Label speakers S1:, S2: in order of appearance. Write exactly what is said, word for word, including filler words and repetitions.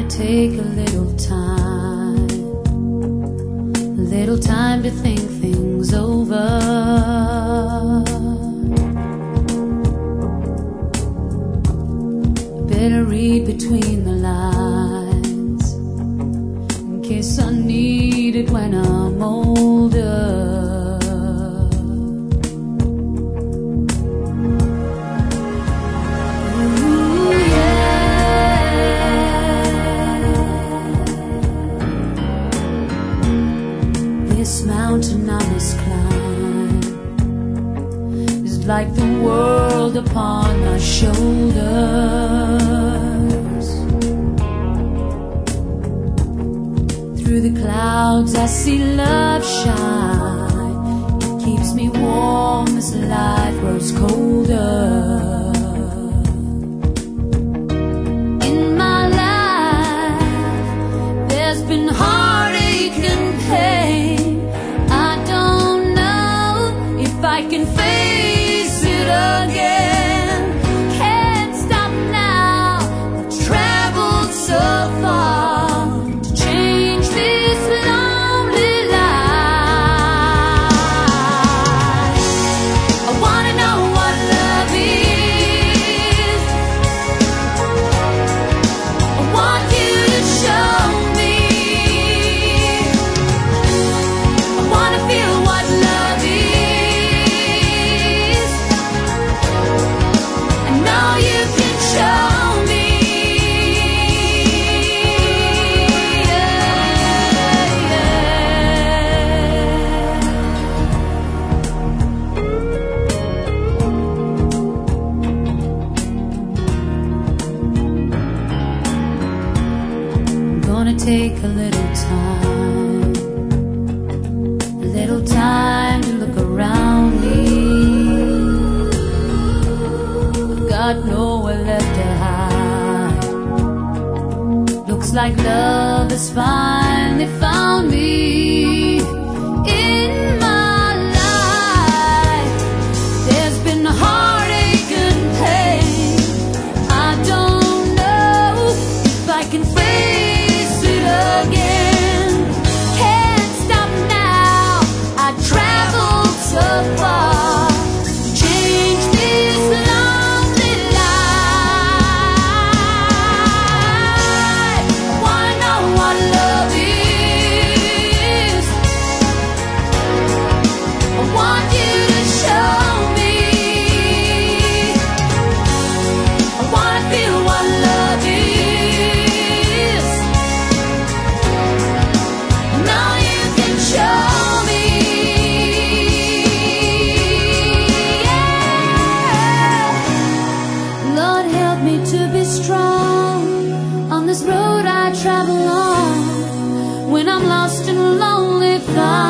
S1: take a little time, a little time to think things over. Better read between the lines in case I need it when I'm older. This mountain I must climb is like the world upon my shoulders. Through the clouds I see love shine. It keeps me warm as life grows colder. In my life there's been heartache and pain. I can face it again. Can't stop now. I've traveled so far to change this lonely life. I wanna know what love is. I want you to show me. I wanna feel what love is. Gonna take a little time, a little time to look around me. I've got nowhere left to hide. Looks like love has finally found me. In my life there's been heartache and pain. I don't know if I can face it again. Can't stop now. I traveled so far to change this lonely life. I wanna know what love is. I want you to show me. I wanna feel what love is. Now you can show me. Yeah. Lord, help me to be strong on this road I travel on. When I'm lost and lonely, find